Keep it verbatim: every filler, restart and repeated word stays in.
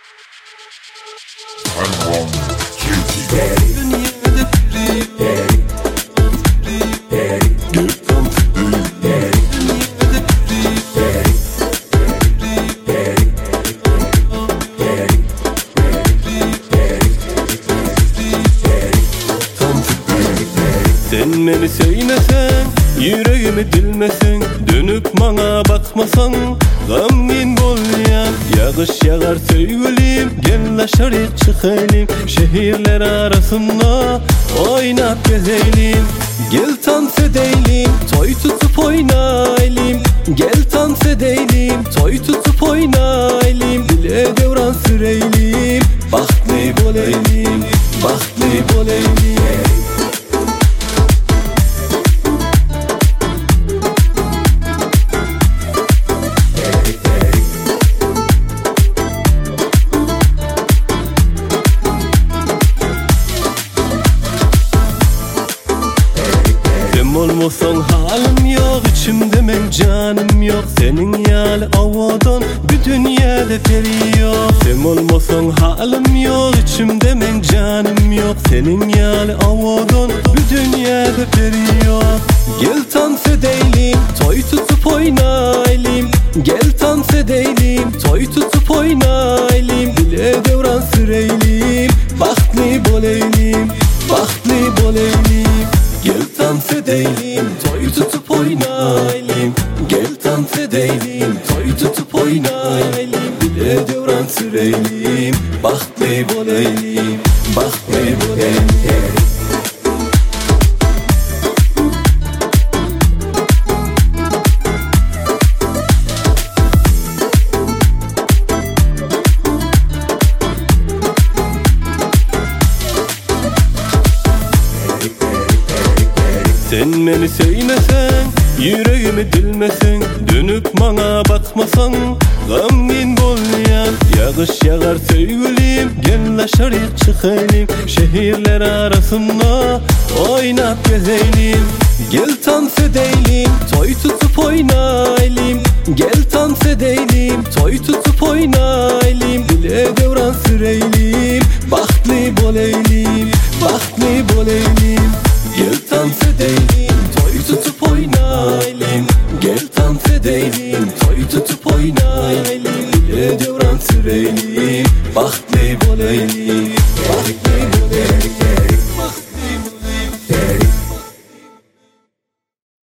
Sen beni söymesen, yüreğimi dilmesen, dönüp bana bakmasan, gamgin bolyan. Yağış yağar sevgilim, gel aşağı çıkalım, şehirler arasında oynap gezelim. Gel dans edelim, toy tutup oynayalım. Gel dans edelim, toy tutup oynayalım. Dile devran sürelim, bahtlı bolelim, bahtlı bolelim. Olmasan halim yok, içimde men canım yok. Senin yali avadan bir dünyada feri yok. Sen olmasan halim yok, içimde men canım yok. Senin yali avadan bir dünyada feri yok. Gel dans edelim, toy tutup oynayalım. Gel dans edelim, toy tutup oynayalım. Dile devran sürelim, bahtlı bolelim, bahtlı bolelim. Gel dans edelim, toy tutup oynayalım. Gel dans edelim, toy tutup oynayalım. Bile devran sürelim, bahtlı bolelim, bahtlı bolelim. Sen beni söymesen, yüreğimi dilmesen, dönüp bana bakmasan, gamgin bolyan. Yağış yağar sevgilim, gel aşağı çıkalım, şehirler arasında oynap gezelim. Gel dans edelim, toy tutup oynayalım. Gel dans edelim, toy tutup oynayalım.